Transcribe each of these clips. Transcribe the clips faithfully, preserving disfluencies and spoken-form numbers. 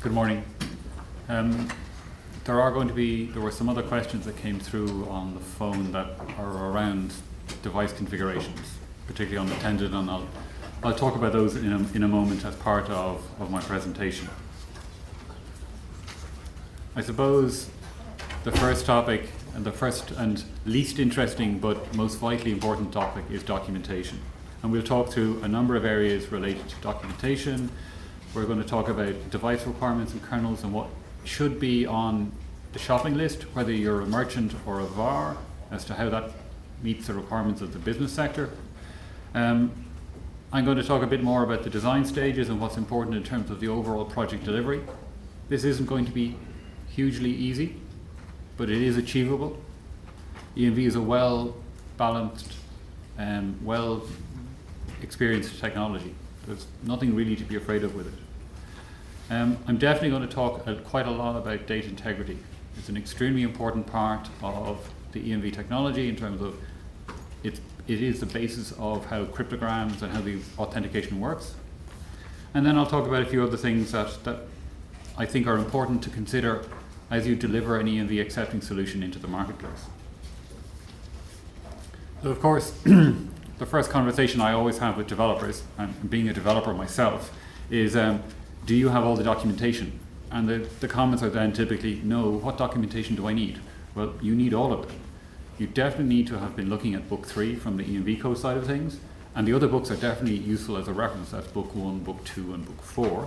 Good morning. Um, there are going to be, there were some other questions that came through on the phone that are around device configurations, particularly on the Tendon, and I'll, I'll talk about those in a, in a moment as part of, of my presentation. I suppose the first topic, and the first and least interesting but most vitally important topic, is documentation. And we'll talk through a number of areas related to documentation. We're going to talk about device requirements and kernels and what should be on the shopping list, whether you're a merchant or a V A R, as to how that meets the requirements of the business sector. Um, I'm going to talk a bit more about the design stages and what's important in terms of the overall project delivery. This isn't going to be hugely easy, but it is achievable. E M V is a well-balanced, um, well-experienced technology. There's nothing really to be afraid of with it. Um, I'm definitely going to talk uh, quite a lot about data integrity. It's an extremely important part of the E M V technology in terms of it, it is the basis of how cryptograms and how the authentication works. And then I'll talk about a few other things that, that I think are important to consider as you deliver an E M V accepting solution into the marketplace. So of course, the first conversation I always have with developers, and being a developer myself, is um, do you have all the documentation? And the, the comments are then typically, no, what documentation do I need? Well, you need all of it. You definitely need to have been looking at book three from the E M V code side of things, and the other books are definitely useful as a reference. That's book one, book two, and book four.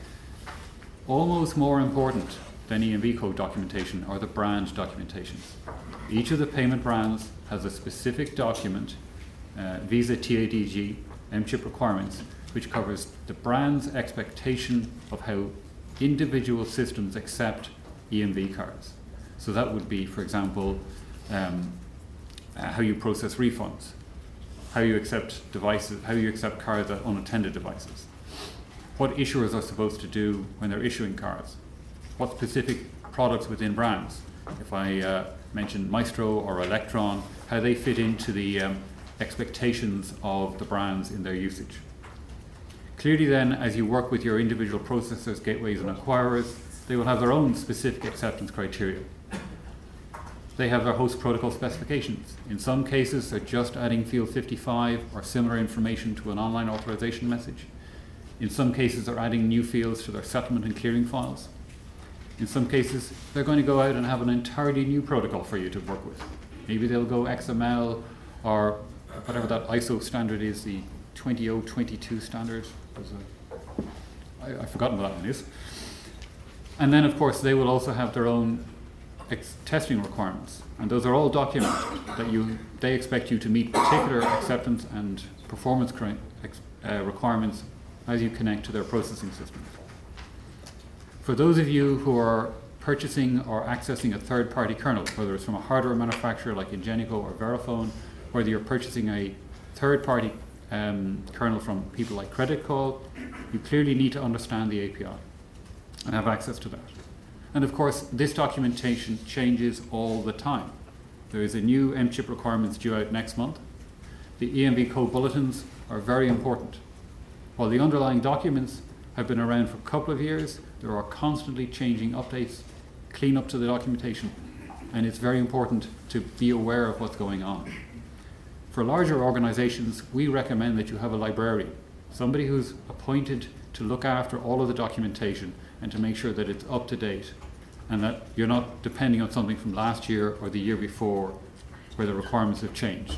Almost more important than E M V code documentation are the brand documentations. Each of the payment brands has a specific document, uh, Visa T A D G, M-chip requirements, which covers the brand's expectation of how individual systems accept E M V cards. So that would be, for example, um, uh, how you process refunds, how you accept devices, how you accept cards at unattended devices, what issuers are supposed to do when they're issuing cards, what specific products within brands, if I uh, mention Maestro or Electron, how they fit into the um, expectations of the brands in their usage. Clearly then, as you work with your individual processors, gateways and acquirers, they will have their own specific acceptance criteria. They have their host protocol specifications. In some cases, they're just adding field fifty-five or similar information to an online authorization message. In some cases, they're adding new fields to their settlement and clearing files. In some cases, they're going to go out and have an entirely new protocol for you to work with. Maybe they'll go X M L or whatever that I S O standard is, the twenty oh twenty-two standard. A, I, I've forgotten what that one is. And then, of course, they will also have their own ex- testing requirements. And those are all documented that you they expect you to meet particular acceptance and performance cr- ex- uh, requirements as you connect to their processing systems. For those of you who are purchasing or accessing a third-party kernel, whether it's from a hardware manufacturer like Ingenico or Verifone, whether you're purchasing a third-party um, kernel from people like Credit Call, you clearly need to understand the A P I and have access to that. And of course, this documentation changes all the time. There is a new M-chip requirements due out next month. The E M V code bulletins are very important. While the underlying documents have been around for a couple of years, there are constantly changing updates, clean up to the documentation, and it's very important to be aware of what's going on. For larger organizations, we recommend that you have a librarian, somebody who's appointed to look after all of the documentation and to make sure that it's up to date and that you're not depending on something from last year or the year before where the requirements have changed.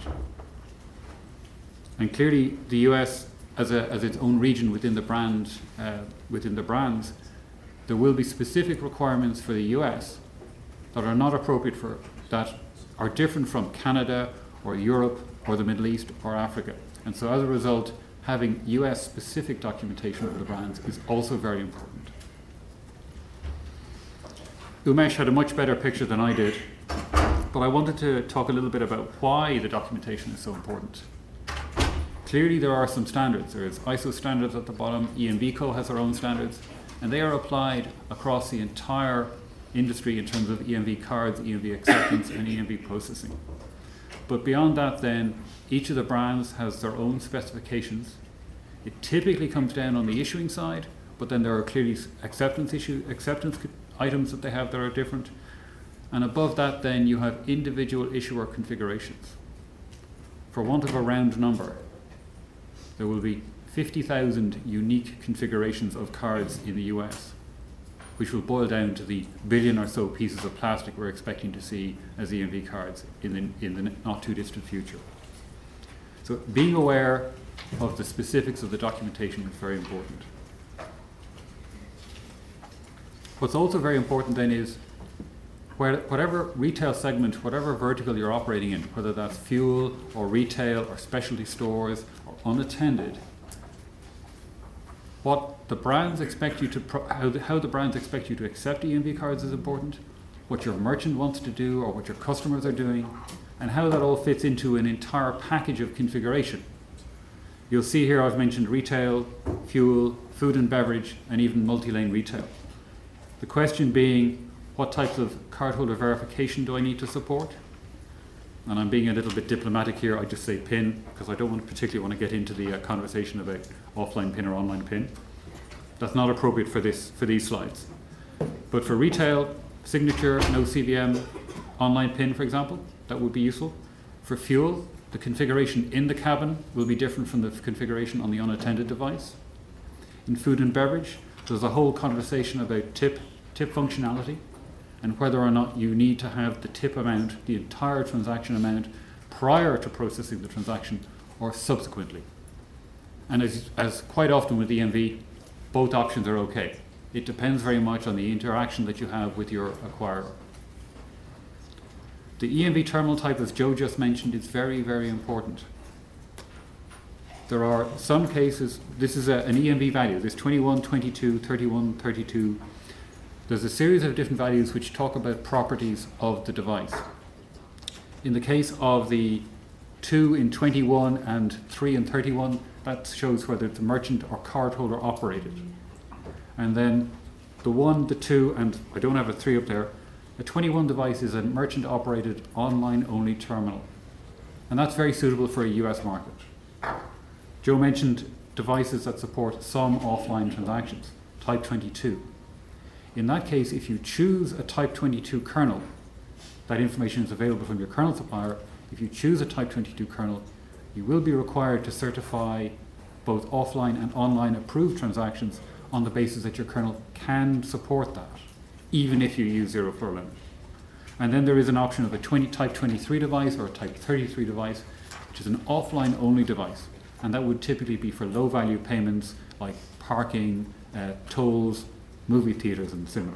And clearly the U S as a as its own region within the brand uh, within the brands, there will be specific requirements for the U S that are not appropriate for that are different from Canada or Europe or the Middle East or Africa. And so as a result, having U S specific documentation for the brands is also very important. Umesh had a much better picture than I did, but I wanted to talk a little bit about why the documentation is so important. Clearly there are some standards. There's I S O standards at the bottom, E M V Co has their own standards, and they are applied across the entire industry in terms of E M V cards, E M V acceptance, and E M V processing. But beyond that then, each of the brands has their own specifications. It typically comes down on the issuing side, but then there are clearly acceptance issue, acceptance items that they have that are different. And above that, then you have individual issuer configurations. For want of a round number, there will be fifty thousand unique configurations of cards in the U S, which will boil down to the billion or so pieces of plastic we're expecting to see as E M V cards in the, in the not too distant future. So being aware of the specifics of the documentation is very important. What's also very important then is where, whatever retail segment, whatever vertical you're operating in, whether that's fuel or retail or specialty stores or unattended, what the brands expect you to, pro- how, the, how the brands expect you to accept E M V cards is important, what your merchant wants to do or what your customers are doing, and how that all fits into an entire package of configuration. You'll see here I've mentioned retail, fuel, food and beverage, and even multi-lane retail. The question being, what types of cardholder verification do I need to support? And I'm being a little bit diplomatic here, I just say PIN, because I don't want, particularly want to get into the uh, conversation about offline PIN or online PIN. That's not appropriate for this, for these slides. But for retail, signature, no C V M, online PIN, for example, that would be useful. For fuel, the configuration in the cabin will be different from the configuration on the unattended device. In food and beverage, there's a whole conversation about tip, tip functionality, and whether or not you need to have the tip amount, the entire transaction amount, prior to processing the transaction or subsequently. And as, as quite often with E M V, both options are okay. It depends very much on the interaction that you have with your acquirer. The E M V terminal type, as Joe just mentioned, is very, very important. There are some cases, this is a, an E M V value, there's twenty-one, twenty-two, thirty-one, thirty-two. There's a series of different values which talk about properties of the device. In the case of the two in twenty-one and three in thirty-one, that shows whether it's a merchant or cardholder operated. And then the one, the two, and I don't have a three up there, a twenty-one device is a merchant operated online only terminal. And that's very suitable for a U S market. Joe mentioned devices that support some offline transactions, type twenty-two. In that case, if you choose a type twenty-two kernel, that information is available from your kernel supplier. If you choose a type twenty-two kernel, you will be required to certify both offline and online approved transactions on the basis that your kernel can support that, even if you use zero floor limit. And then there is an option of a twenty, type twenty-three device or a type thirty-three device, which is an offline only device. And that would typically be for low value payments like parking, uh, tolls, movie theaters and similar.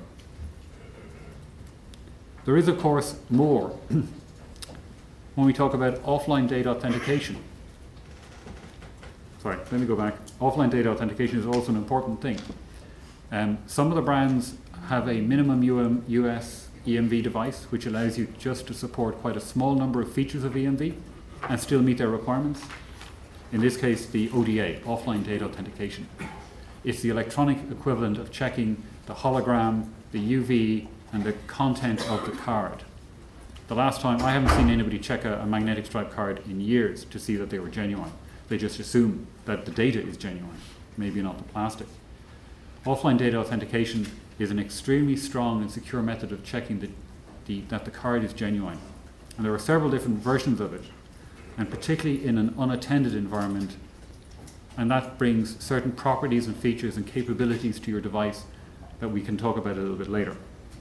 There is, of course, more when we talk about offline data authentication. Sorry, let me go back. Offline data authentication is also an important thing. Um, some of the brands have a minimum U S E M V device, which allows you just to support quite a small number of features of E M V and still meet their requirements. In this case, the O D A, offline data authentication. It's the electronic equivalent of checking the hologram, the U V, and the content of the card. The last time, I haven't seen anybody check a, a magnetic stripe card in years to see that they were genuine. They just assume that the data is genuine, maybe not the plastic. Offline data authentication is an extremely strong and secure method of checking the, the, that the card is genuine. And there are several different versions of it, and particularly in an unattended environment, and that brings certain properties and features and capabilities to your device that we can talk about a little bit later.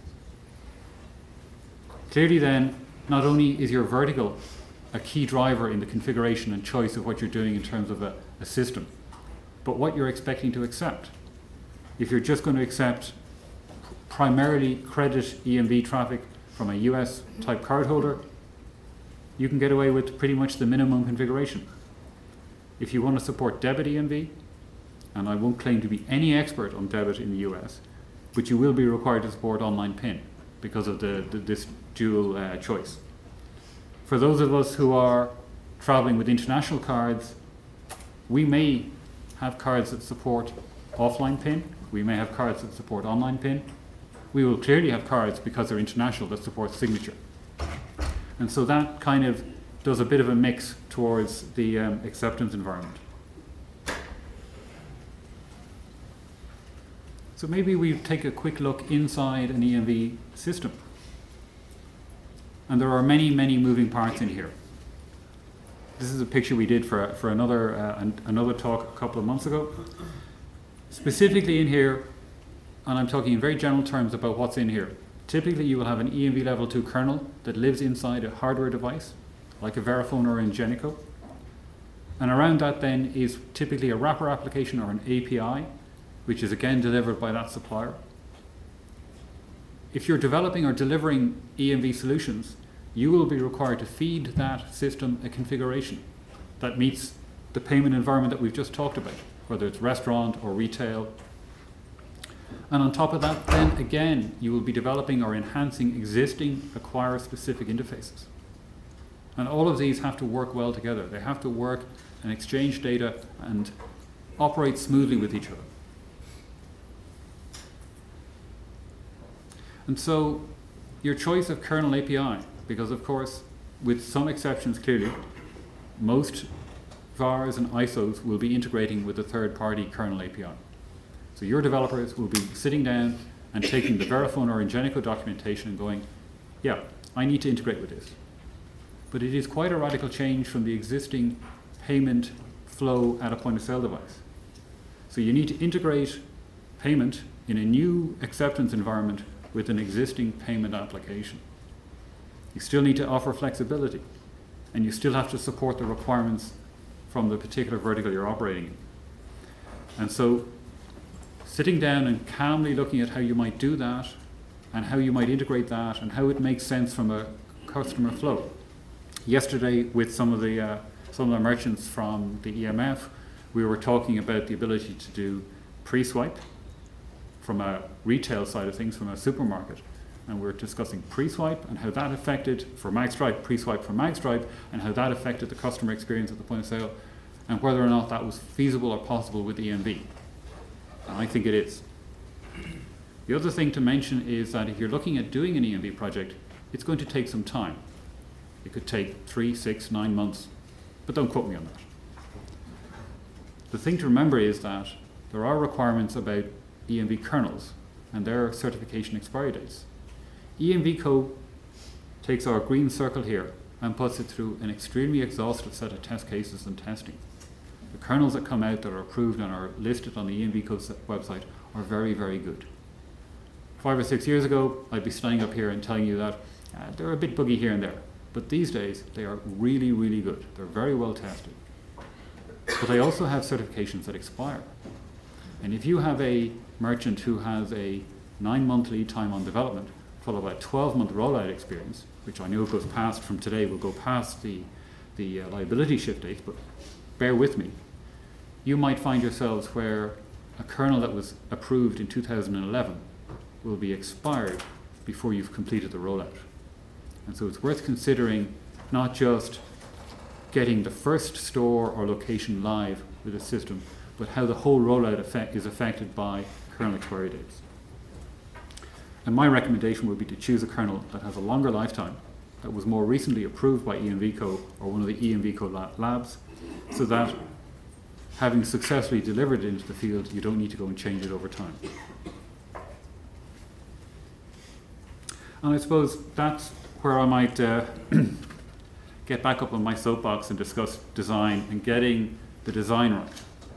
Clearly then, not only is your vertical a key driver in the configuration and choice of what you're doing in terms of a, a system, but what you're expecting to accept. If you're just going to accept primarily credit E M V traffic from a U S type cardholder, you can get away with pretty much the minimum configuration. If you want to support debit E M V, and I won't claim to be any expert on debit in the U S, but you will be required to support online PIN because of the, the, this dual uh, choice. For those of us who are traveling with international cards, we may have cards that support offline PIN, we may have cards that support online PIN. We will clearly have cards, because they're international, that support signature. And so that kind of does a bit of a mix towards the um, acceptance environment. So maybe we take a quick look inside an E M V system. And there are many, many moving parts in here. This is a picture we did for, for another, uh, an, another talk a couple of months ago. Specifically in here, and I'm talking in very general terms about what's in here. Typically you will have an E M V level two kernel that lives inside a hardware device, like a Verifone or an Ingenico. And around that then is typically a wrapper application or an A P I, which is again delivered by that supplier. If you're developing or delivering E M V solutions, you will be required to feed that system a configuration that meets the payment environment that we've just talked about, whether it's restaurant or retail. And on top of that, then again, you will be developing or enhancing existing acquire-specific interfaces. And all of these have to work well together. They have to work and exchange data and operate smoothly with each other. And so your choice of kernel A P I, because of course, with some exceptions clearly, most V A Rs and I S Os will be integrating with a third-party kernel A P I. So your developers will be sitting down and taking the Verifone or Ingenico documentation and going, yeah, I need to integrate with this. But it is quite a radical change from the existing payment flow at a point-of-sale device. So you need to integrate payment in a new acceptance environment with an existing payment application. You still need to offer flexibility, and you still have to support the requirements from the particular vertical you're operating in. And so sitting down and calmly looking at how you might do that and how you might integrate that and how it makes sense from a customer flow. Yesterday with some of the uh, some of the merchants from the E M F, we were talking about the ability to do pre-swipe from a retail side of things, from a supermarket. And we were discussing pre-swipe and how that affected, for magstripe, pre-swipe for magstripe, and how that affected the customer experience at the point of sale, and whether or not that was feasible or possible with E M V. And I think it is. The other thing to mention is that if you're looking at doing an E M V project, it's going to take some time. It could take three, six, nine months, but don't quote me on that. The thing to remember is that there are requirements about E M V kernels and their certification expiry dates. E M V Co takes our green circle here and puts it through an extremely exhaustive set of test cases and testing. The kernels that come out that are approved and are listed on the E M V Co website are very, very good. Five or six years ago, I'd be standing up here and telling you that uh, they're a bit buggy here and there. But these days, they are really, really good. They're very well tested. But they also have certifications that expire. And if you have a merchant who has a nine-month lead time on development, followed by a twelve-month rollout experience, which I know goes past from today, will go past the, the uh, liability shift date, but bear with me. You might find yourselves where a kernel that was approved in two thousand eleven will be expired before you've completed the rollout. And so it's worth considering not just getting the first store or location live with a system, but how the whole rollout effect is affected by kernel expiry dates. And my recommendation would be to choose a kernel that has a longer lifetime, that was more recently approved by E M V Co or one of the E M V Co labs, so that having successfully delivered it into the field, you don't need to go and change it over time. And I suppose that's where I might uh, get back up on my soapbox and discuss design and getting the design right.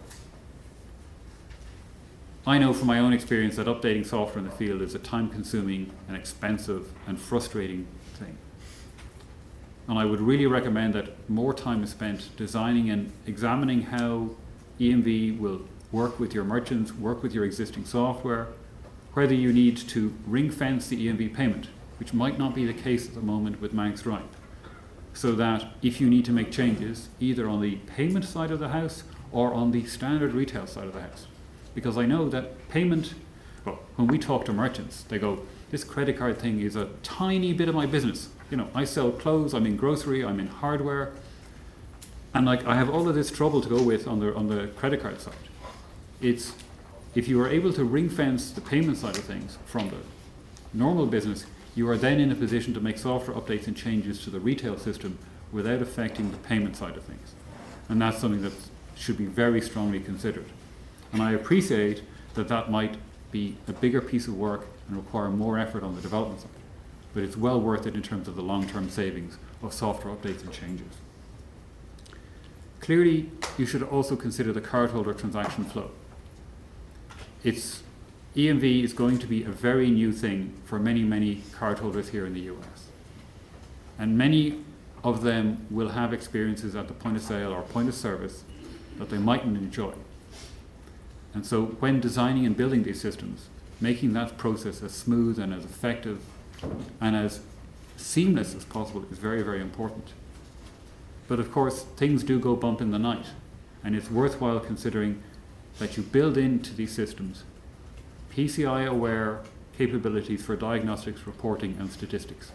I know from my own experience that updating software in the field is a time-consuming and expensive and frustrating thing. And I would really recommend that more time is spent designing and examining how E M V will work with your merchants, work with your existing software, whether you need to ring-fence the E M V payment, which might not be the case at the moment with magstripe, so that if you need to make changes, either on the payment side of the house or on the standard retail side of the house. Because I know that payment, well, when we talk to merchants, they go, this credit card thing is a tiny bit of my business. You know, I sell clothes, I'm in grocery, I'm in hardware, and like I have all of this trouble to go with on the, on the credit card side. It's, if you are able to ring fence the payment side of things from the normal business, you are then in a position to make software updates and changes to the retail system without affecting the payment side of things. And that's something that should be very strongly considered. And I appreciate that that might be a bigger piece of work and require more effort on the development side. But it's well worth it in terms of the long-term savings of software updates and changes. Clearly, you should also consider the cardholder transaction flow. It's, E M V is going to be a very new thing for many, many cardholders here in the U S. And many of them will have experiences at the point of sale or point of service that they mightn't enjoy. And so when designing and building these systems, making that process as smooth and as effective and as seamless as possible is very, very important. But of course, things do go bump in the night, and it's worthwhile considering that you build into these systems P C I-aware capabilities for diagnostics, reporting, and statistics.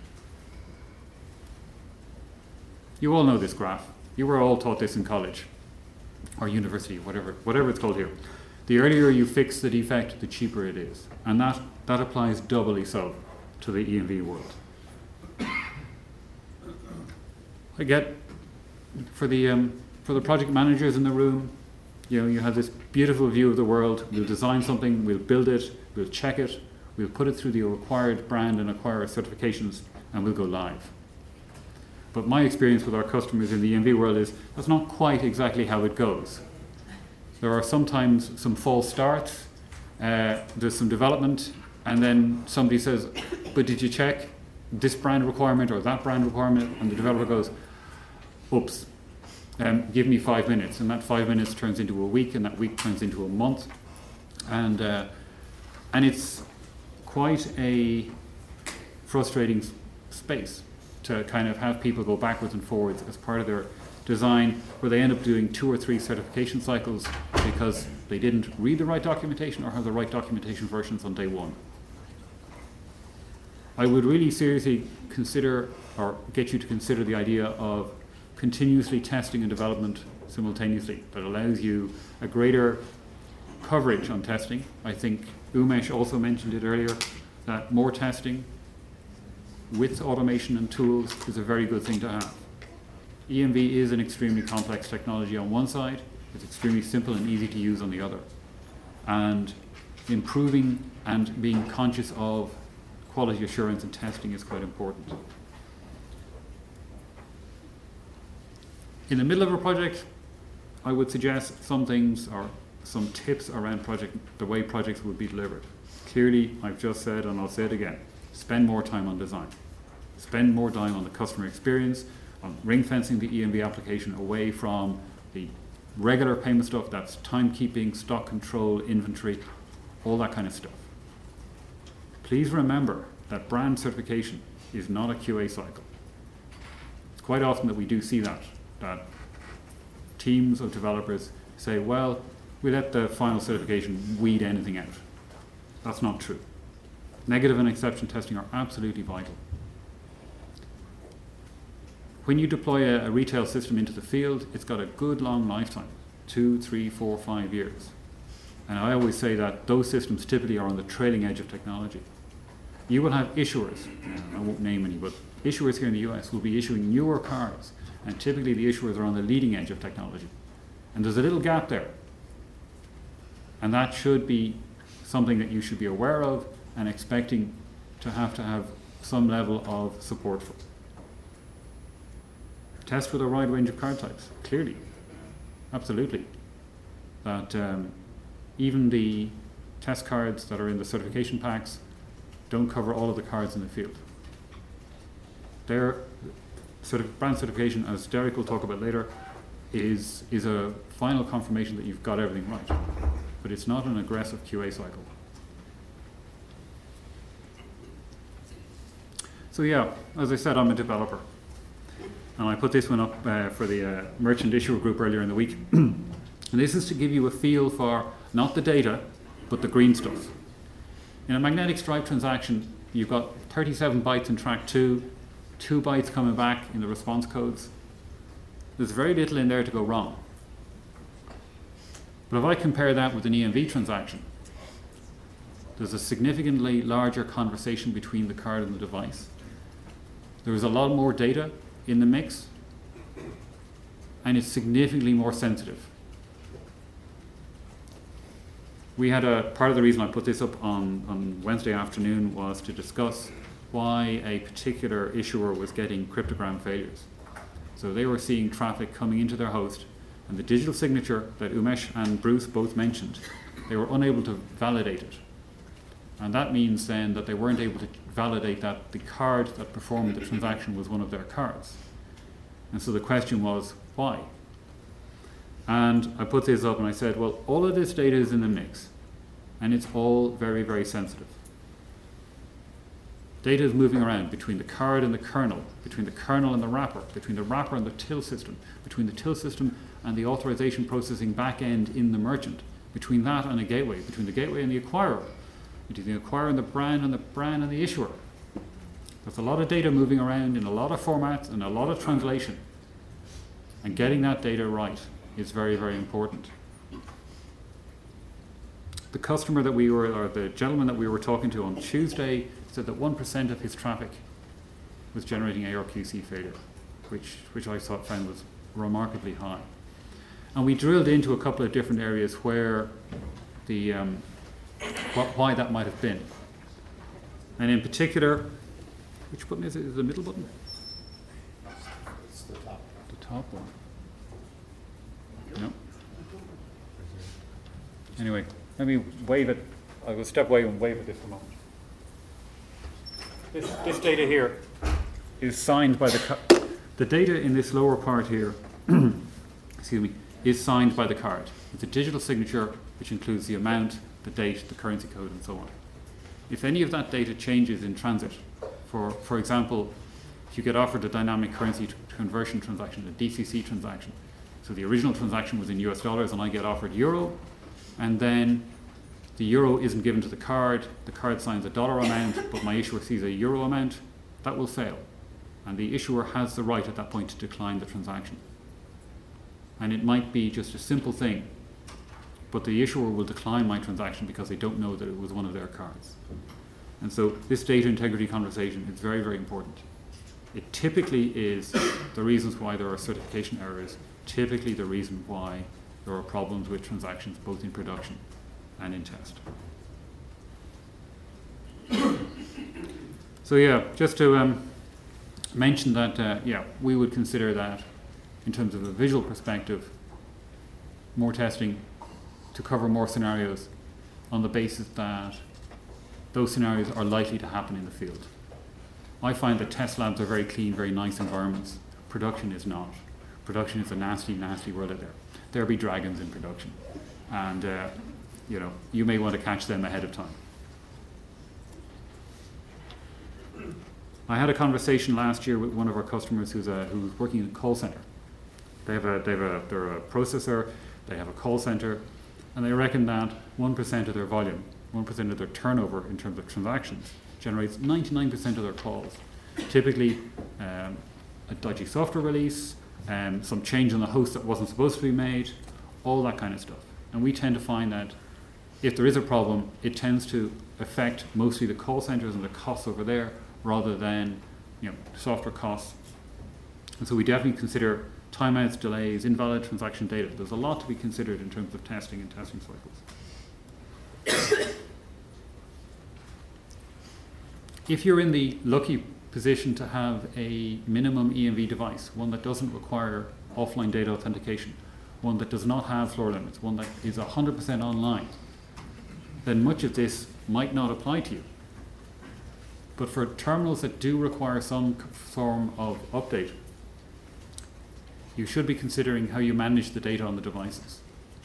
You all know this graph. You were all taught this in college or university, whatever, whatever it's called here. The earlier you fix the defect, the cheaper it is. And that, that applies doubly so to the E M V world. I get, for the, um, for the project managers in the room, you know, you have this beautiful view of the world. We'll design something, we'll build it, we'll check it, we'll put it through the required brand and acquire certifications, and we'll go live. But my experience with our customers in the E M V world is that's not quite exactly how it goes. There are sometimes some false starts, uh, there's some development, and then somebody says, but did you check this brand requirement or that brand requirement? And the developer goes, oops, um, give me five minutes. And that five minutes turns into a week, and that week turns into a month. And, uh, and it's quite a frustrating s- space to kind of have people go backwards and forwards as part of their design, where they end up doing two or three certification cycles because they didn't read the right documentation or have the right documentation versions on day one. I would really seriously consider, or get you to consider, the idea of continuously testing and development simultaneously. That allows you a greater coverage on testing. I think Umesh also mentioned it earlier, that more testing with automation and tools is a very good thing to have. E M V is an extremely complex technology on one side, it's extremely simple and easy to use on the other. And improving and being conscious of quality assurance and testing is quite important. In the middle of a project, I would suggest some things or some tips around project, the way projects would be delivered. Clearly, I've just said, and I'll say it again, spend more time on design. Spend more time on the customer experience, on ring fencing the E M V application away from the regular payment stuff, that's timekeeping, stock control, inventory, all that kind of stuff. Please remember that brand certification is not a Q A cycle. It's quite often that we do see that, that teams of developers say, well, we let the final certification weed anything out. That's not true. Negative and exception testing are absolutely vital. When you deploy a, a retail system into the field, it's got a good long lifetime, two, three, four, five years. And I always say that those systems typically are on the trailing edge of technology. You will have issuers, I won't name any, but issuers here in the U S will be issuing newer cards, and typically the issuers are on the leading edge of technology. And there's a little gap there. And that should be something that you should be aware of and expecting to have to have some level of support for. Test with a wide range of card types, clearly, absolutely. That um, even the test cards that are in the certification packs don't cover all of the cards in the field. Their sort of brand certification, as Derek will talk about later, is, is a final confirmation that you've got everything right. But it's not an aggressive Q A cycle. So yeah, as I said, I'm a developer. And I put this one up uh, for the uh, merchant issuer group earlier in the week. And this is to give you a feel for not the data, but the green stuff. In a magnetic stripe transaction, you've got thirty-seven bytes in track two, two bytes coming back in the response codes. There's very little in there to go wrong. But if I compare that with an E M V transaction, there's a significantly larger conversation between the card and the device. There's a lot more data in the mix, and it's significantly more sensitive. we had a, part of the reason I put this up on, on Wednesday afternoon was to discuss why a particular issuer was getting cryptogram failures. So they were seeing traffic coming into their host, and the digital signature that Umesh and Bruce both mentioned, they were unable to validate it. And that means then that they weren't able to validate that the card that performed the transaction was one of their cards. And so the question was, why? And I put this up and I said, well, all of this data is in the mix, and it's all very, very sensitive. Data is moving around between the card and the kernel, between the kernel and the wrapper, between the wrapper and the till system, between the till system and the authorization processing back end in the merchant, between that and a gateway, between the gateway and the acquirer, between the acquirer and the brand and the brand and the issuer. There's a lot of data moving around in a lot of formats and a lot of translation. And getting that data right is very, very important. The customer that we were, or the gentleman that we were talking to on Tuesday said that one percent of his traffic was generating A R Q C failure, which, which I thought found was remarkably high. And we drilled into a couple of different areas where the, um, wh- why that might have been. And in particular, which button is it? Is it the middle button? It's the top. The top one. No. Anyway, let me wave it. I will step away and wave at this for a moment. This, this data here is signed by the cu- the data in this lower part here, excuse me, is signed by the card. It's a digital signature which includes the amount, the date, the currency code, and so on. If any of that data changes in transit, for for example, if you get offered a dynamic currency t- conversion transaction, a D C C transaction, so the original transaction was in U S dollars and I get offered euro, and then the euro isn't given to the card, the card signs a dollar amount, but my issuer sees a euro amount, that will fail. And the issuer has the right at that point to decline the transaction. And it might be just a simple thing, but the issuer will decline my transaction because they don't know that it was one of their cards. And so this data integrity conversation is very, very important. It typically is the reasons why there are certification errors, typically the reason why there are problems with transactions both in production and in test. So yeah, just to um, mention that, uh, yeah, we would consider that in terms of a visual perspective, more testing to cover more scenarios on the basis that those scenarios are likely to happen in the field. I find that test labs are very clean, very nice environments. Production is not. Production is a nasty, nasty world out there. There'll be dragons in production. And uh, you know, you may want to catch them ahead of time. I had a conversation last year with one of our customers who's a, who's working in a call center. They have a, they have a, they're a processor, they have a call center, and they reckon that one percent of their volume, one percent of their turnover in terms of transactions, generates ninety-nine percent of their calls. Typically, um, a dodgy software release, um, some change on the host that wasn't supposed to be made, all that kind of stuff. And we tend to find that if there is a problem, it tends to affect mostly the call centers and the costs over there rather than, you know, software costs. And so we definitely consider timeouts, delays, invalid transaction data. There's a lot to be considered in terms of testing and testing cycles. If you're in the lucky position to have a minimum E M V device, one that doesn't require offline data authentication, one that does not have floor limits, one that is one hundred percent online, then much of this might not apply to you. But for terminals that do require some form of update, you should be considering how you manage the data on the devices.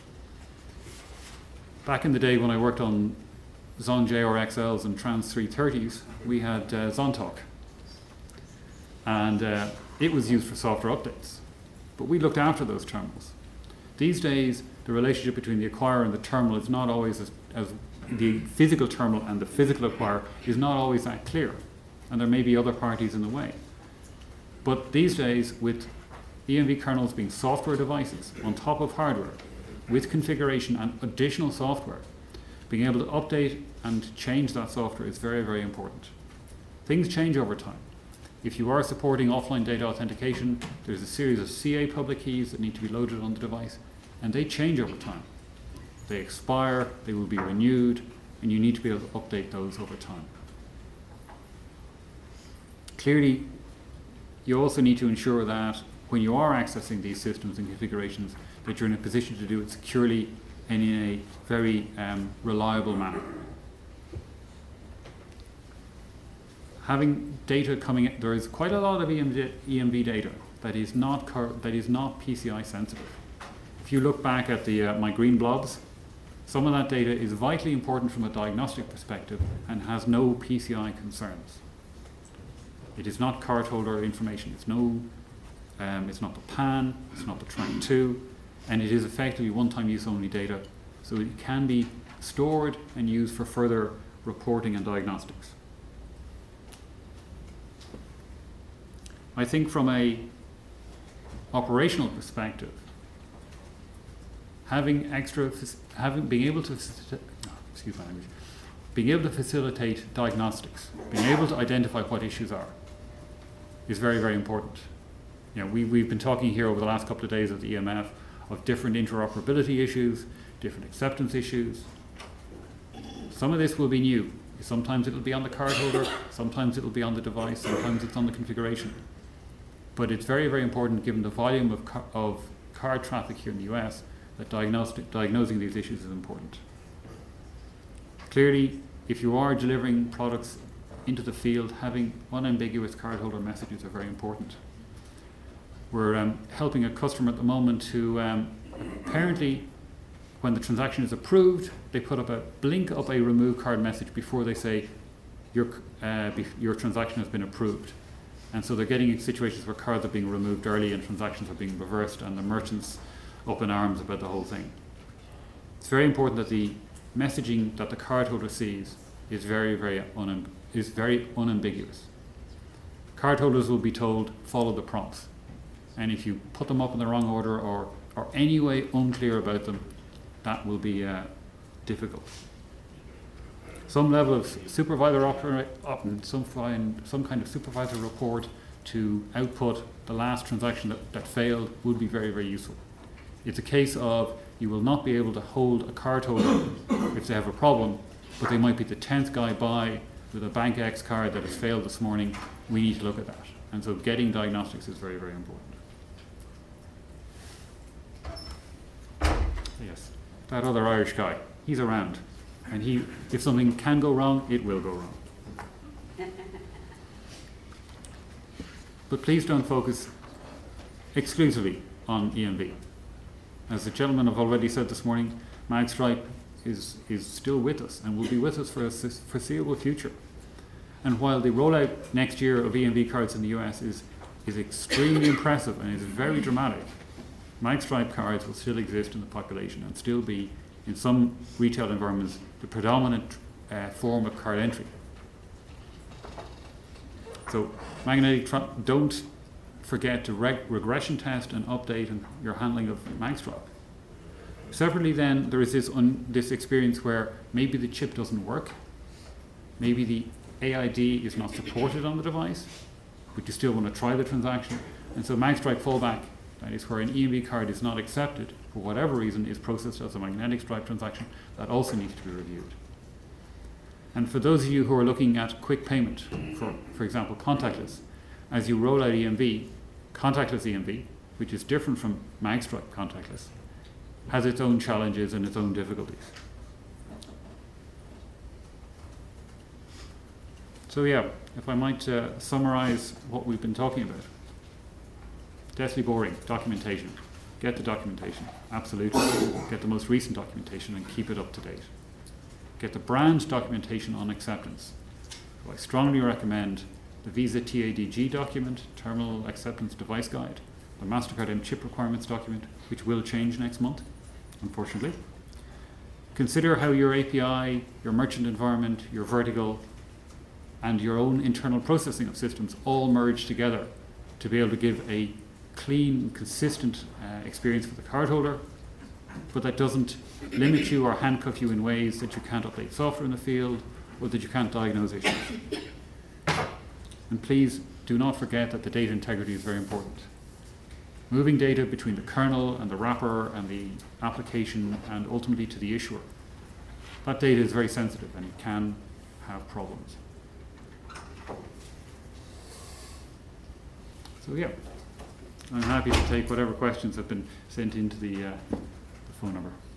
Back in the day when I worked on Xon J R X Ls and Trans three thirties, we had uh, XonTalk. And uh, it was used for software updates. But we looked after those terminals. These days, the relationship between the acquirer and the terminal is not always as, as the physical terminal and the physical acquirer is not always that clear. And there may be other parties in the way. But these days, with E M V kernels being software devices on top of hardware, with configuration and additional software, being able to update and change that software is very, very important. Things change over time. If you are supporting offline data authentication, there's a series of C A public keys that need to be loaded on the device, and they change over time. they expire, they will be renewed, and you need to be able to update those over time. Clearly, you also need to ensure that when you are accessing these systems and configurations, that you're in a position to do it securely and in a very um, reliable manner. Having data coming in, there is quite a lot of E M V data that is not cur- that is not P C I sensitive. If you look back at the uh, my green blobs, some of that data is vitally important from a diagnostic perspective and has no P C I concerns. It is not cardholder information. It's no, um, it's not the P A N, it's not the track two, and it is effectively one-time use only data, so it can be stored and used for further reporting and diagnostics. I think from a operational perspective, having extra, having being able to, excuse my language, being able to facilitate diagnostics, being able to identify what issues are, is very, very important. You know, we we've been talking here over the last couple of days at the E M F of different interoperability issues, different acceptance issues. Some of this will be new. Sometimes it'll be on the cardholder, sometimes it'll be on the device, sometimes it's on the configuration. But it's very, very important, given the volume of, car- of card traffic here in the U S, that diagnostic, diagnosing these issues is important. Clearly, if you are delivering products into the field, having unambiguous cardholder messages are very important. We're um, helping a customer at the moment who um, apparently, when the transaction is approved, they put up a blink up a remove card message before they say your uh, be- your transaction has been approved. And so they're getting in situations where cards are being removed early and transactions are being reversed, and the merchants up in arms about the whole thing. It's very important that the messaging that the cardholder sees is very, very unam- is very unambiguous. Cardholders will be told, follow the prompts. And if you put them up in the wrong order or are any way unclear about them, that will be uh, difficult. Some level of supervisor opera, op, some, find, some kind of supervisor report to output the last transaction that, that failed would be very, very useful. It's a case of you will not be able to hold a cardholder if they have a problem, but they might be the tenth guy by with a Bank X card that has failed this morning. We need to look at that. And so getting diagnostics is very, very important. Yes, that other Irish guy, he's around. And he, if something can go wrong, it will go wrong. But please don't focus exclusively on E M V. As the gentlemen have already said this morning, Magstripe is, is still with us and will be with us for a foreseeable future. And while the rollout next year of E M V cards in the U S is, is extremely impressive and is very dramatic, Magstripe cards will still exist in the population and still be, in some retail environments, the predominant uh, form of card entry. So, magnetic tra- don't forget to reg- regression test and update and your handling of Magstripe. Separately, then, there is this un- this experience where maybe the chip doesn't work, maybe the A I D is not supported on the device, but you still want to try the transaction, and so Magstripe fallback, that is where an E M V card is not accepted for whatever reason, is processed as a magnetic stripe transaction, that also needs to be reviewed. And for those of you who are looking at quick payment, for, for example, contactless, as you roll out E M V, contactless E M V, which is different from Magstripe contactless, has its own challenges and its own difficulties. So yeah, if I might uh, summarize what we've been talking about. Deathly boring, documentation. Get the documentation, absolutely. Get the most recent documentation and keep it up to date. Get the brand documentation on acceptance. So I strongly recommend the Visa T A D G document, Terminal Acceptance Device Guide, the MasterCard M chip requirements document, which will change next month, unfortunately. Consider how your A P I, your merchant environment, your vertical, and your own internal processing of systems all merge together to be able to give a clean, consistent uh, experience for the cardholder, but that doesn't limit you or handcuff you in ways that you can't update software in the field or that you can't diagnose issues. And please do not forget that the data integrity is very important. moving data between the kernel and the wrapper and the application and ultimately to the issuer. That data is very sensitive and it can have problems. So yeah, I'm happy to take whatever questions have been sent into the, uh, the phone number.